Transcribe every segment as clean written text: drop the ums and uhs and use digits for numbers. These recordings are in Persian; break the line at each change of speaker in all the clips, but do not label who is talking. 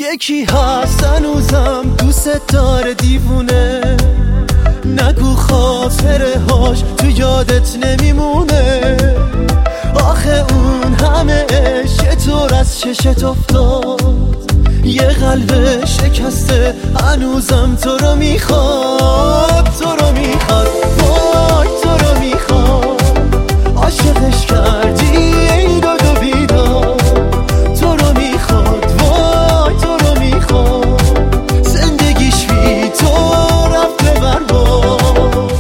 یکی هست هنوزم دوست داره دیوونه، نگو خاطره هاش تو یادت نمیمونه. آخه اون همه عشق طور از چشت افتاد، یه قلب شکسته هنوزم تو رو میخواد، تو رو میخواد، وای تو رو میخواد. عاشقش کردی ای داد و بیداد، تو رو میخواد، وای تو رو میخواد. زندگیش بی تو رفته برباد.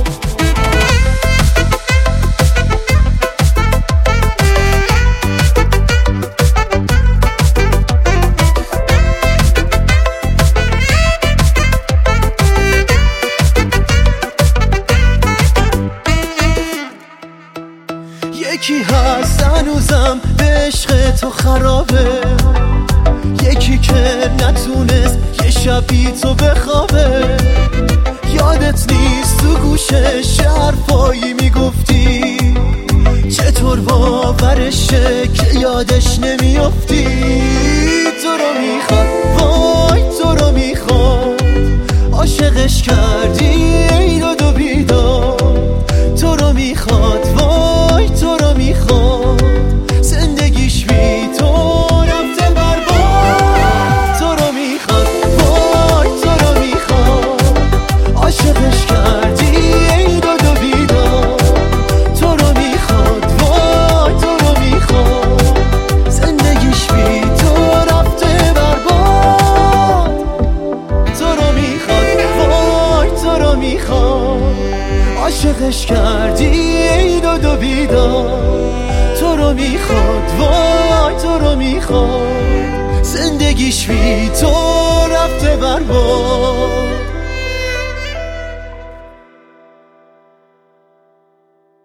یکی هست هنوزم به عشق تو خرابه، یکی که نتونست یه شب بی تو بخوابه. یادت نیست تو گوشش حرفایی میگفتی، چطور باورشه که یادش نمیافتی. تو رو میخواد، وای تو رو میخواد. عاشقش کردی ای داد و بیداد، تو رو میخواد، وای تو رو میخواد. زندگیش بی تو رفته برباد. تو رو میخواد، وای تو رو میخواد. عاشقش کردی ای داد و بیداد، تو رو میخواد، وای تو رو میخواد. زندگیش بی تو رفته برباد. تو رو میخواد، وای تو رو میخواد. عاشقش کردی ای داد و بیداد، تو رو میخواد، وای تو رو میخواد. زندگیش بی تو رفته برباد.